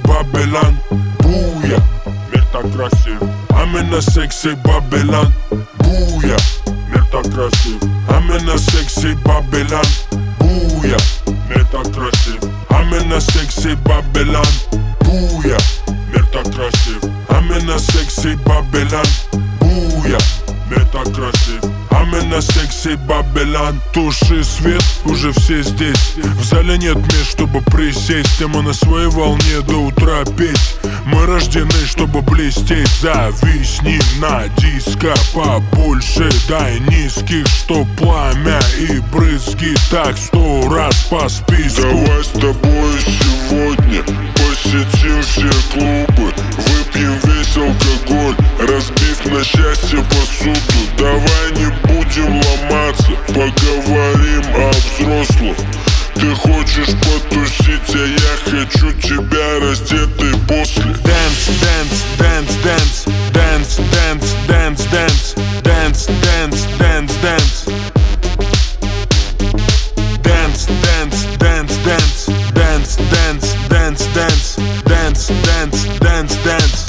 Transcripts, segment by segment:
Babylon. Буя, мир так красив, I'm in a sexy Babylon. Буя, мир так красив, I'm in a sexy Babylon. Буя, мир так красив, I'm in a sexy Babylon. Буя, мир так красив, I'm in a sexy Babylon. Буя, мир так красив, I'm in a sexy Babylon. Туши свет, уже все здесь. В зале нет мест, чтобы присесть, и мы на своей волне до утра петь. Мы рождены, чтобы блестеть. Зависни на диско побольше, дай низких, что пламя и брызги так 100 раз по списку. Давай с тобой сегодня посетим все клубы, выпьем весь алкоголь, разбив на счастье посуду. Давай не будем ломаться, поговорим о взрослых. Ты хочешь потусить, а я хочу тебя раздетый после. Dance, dance, dance, dance, dance, dance, dance, dance, dance, dance, dance, dance. Dance, dance, dance, dance, dance, dance, dance, dance, dance, dance, dance, dance.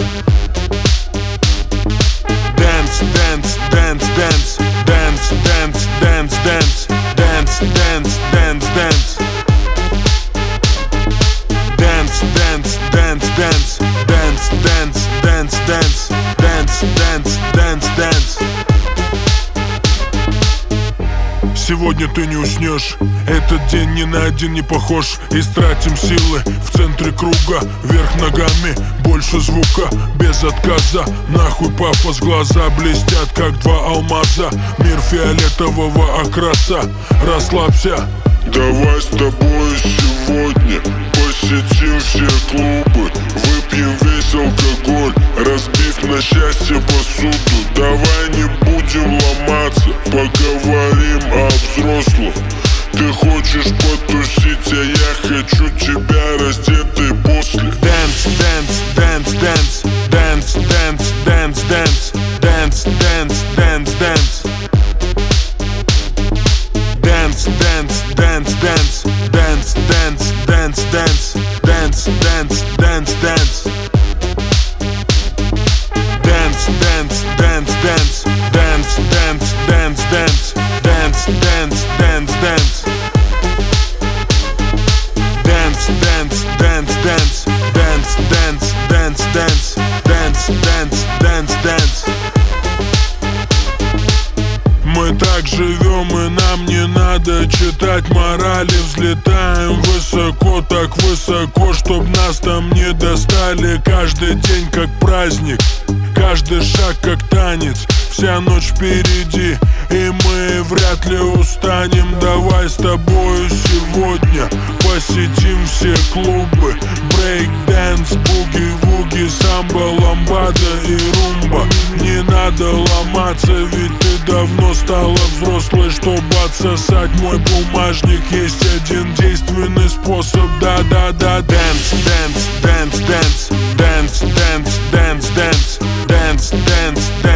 Dance, dance, dance, dance, dance, dance, dance, dance, dance, dance, dance, dance. Dance, dance, dance, dance, dance, dance, dance, dance, dance, dance, dance, dance. Сегодня ты не уснешь, этот день ни на один не похож. Истратим силы в центре круга, вверх ногами, больше звука, без отказа. Нахуй пафос, глаза блестят, как два алмаза. Мир фиолетового окраса, расслабься. Давай с тобой сегодня посетим все клубы, выпьем весь алкоголь, разбив на счастье посуду. Давай не будем ломаться, поговорим о взрослых. Ты хочешь потусить, а я хочу тебя раздетый после. Dance, dance, dance, dance, dance, dance, dance, dance, dance, dance, dance, dance. Dance, dance, dance, dance, dance, dance, dance, dance, dance, dance, dance, dance. Dance, dance, dance, dance, dance, dance, dance, dance, dance, dance, dance, dance. Dance, dance, dance, dance, dance, dance, dance, dance, dance, dance, dance, dance. Мы так живем, и нам не надо читать морали. Взлетаем высоко, так высоко, чтоб нас там не достали. Каждый день как праздник, каждый шаг как танец. Вся ночь впереди, и мы вряд ли устанем. Давай с тобою сегодня посетим все клубы. Брейк-дэнс, буги-вуги, самбо, ламбада и румба. Не надо ломаться, ведь ты давно стала взрослой, чтобы отсосать мой бумажник. Есть один действенный способ, да-да-да. Dance, dance, dance, dance, dance, dance, dance, dance, dance, dance, dance.